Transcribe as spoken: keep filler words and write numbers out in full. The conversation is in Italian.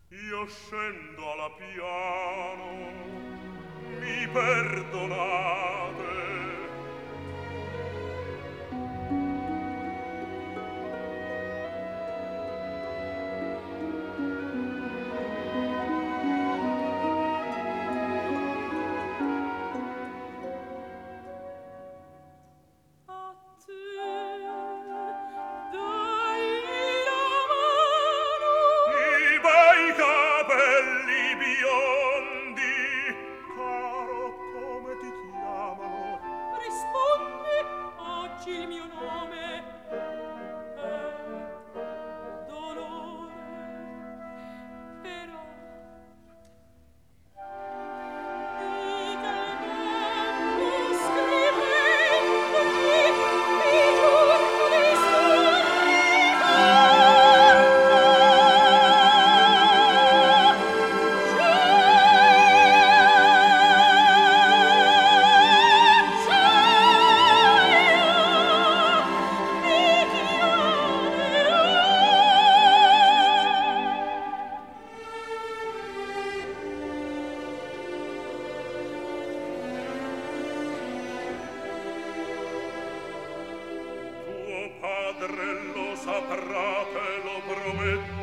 Io scendo alla piano, mi perdonate. Il mio nome è dolore, però di tempo scrivendo mi giorno dei padre lo saprà, te lo prometto.